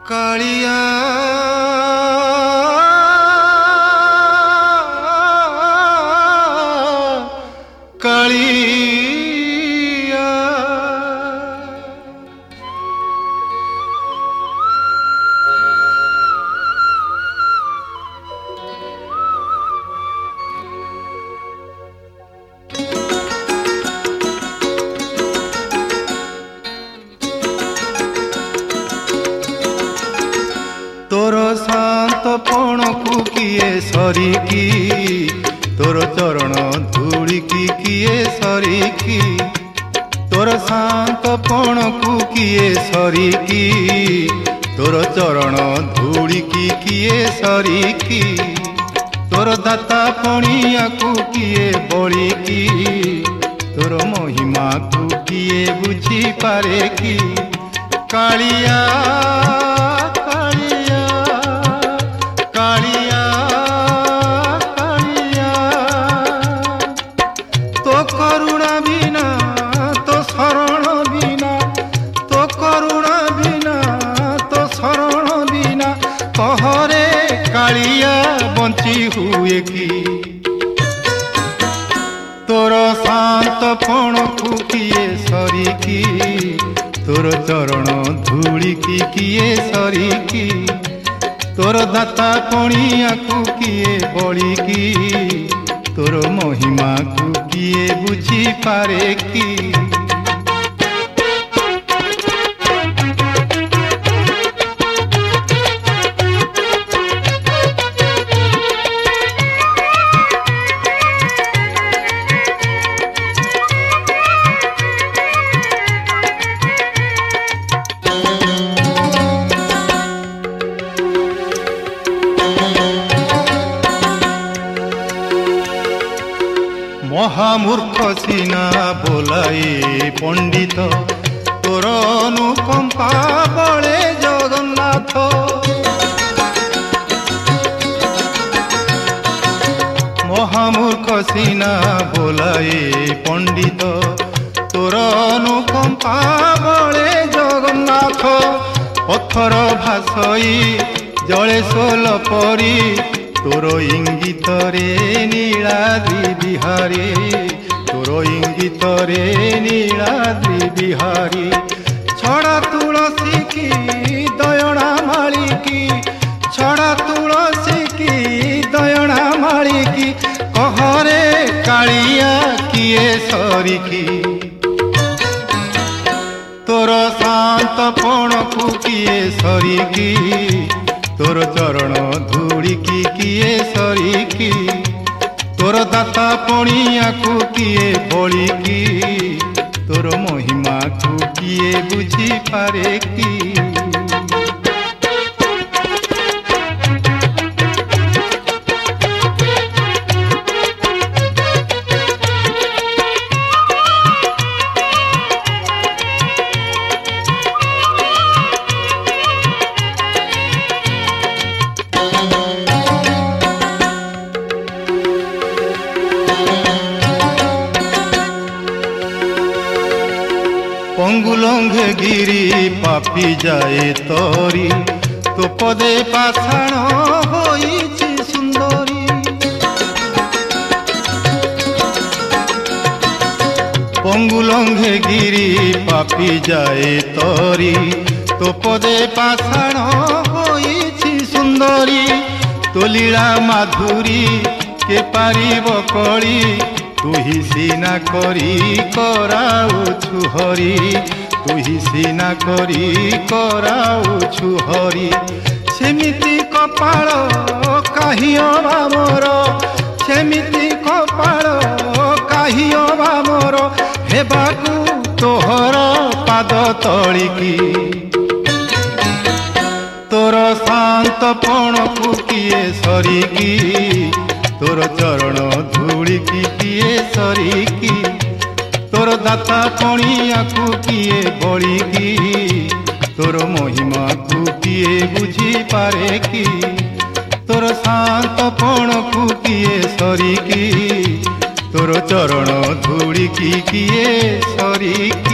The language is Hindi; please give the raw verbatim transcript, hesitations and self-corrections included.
कालिया कालिया तोर शांतपण को किए सरिकी तोर चरण धूली की किए सरिकी तोर शांतपण को किए सरिकी तोर चरण धूली की किए सरिकी तोर दाता पणिया को किए बड़ी की तोर महिमा को किए बुझी पारे की कालिया करुणा बिना तो शरण बिना तो करुणा बिना तो शरण बिना कहरे कालिया बंची हुए की तोर शांतपण को किए सरिकी तोर चरण धूली की किए सरिकी तोर दाता पणिया को किए बड़ी की तोर महिमा को किए बुझी पारे की महामूर्ख सीना बोलाई पंडित तोर अनुकंपा बड़े जगन्नाथ महामूर्ख सीना बोलाई पंडित तोर अनुकंपा बड़े जगन्नाथ पत्थर भासई जले सोल परी तोर इंगित रे नीलाद्रि बिहारी तोर इंगित रे नीलाद्रि बिहारी छड़ा तुलसी की दयणा माली की छड़ा तुलसी की दयणा माली की कहरे कालिया किए सरिकी तोर शांतपण को किए सरिकी तोर चरण धूली की किए सरिकी तोर दाता पणिया को किए बड़ी की तोर महिमा को किए बुझी पारे की पंगुलंघे गिरी पापी जाए तोरी तो पदे पाषाण होइछि सुंदरी पंगुलंघे गिरी पापी जाए तोरी तो पदे पाषाण होइछि सुंदरी तो लीला माधुरी के पारिब कली तुही सीना करी कराउछु हरि तुही सीना करी कराउछु हरि सेमिति कपाळ काहि अबा मोर सेमिति कपाळ काहि अबा मोर हेबाकु तोहर पाद तळिकी तोर शांतपण को किए सरिकी तोर चरण धूली की किए सरिकी तोर दाता पणिया को किए बड़ी की तोर महिमा को किए बुझी पारे की तोर शांतपण को किए सरिकी तोर चरण धूली की किए सरिकी।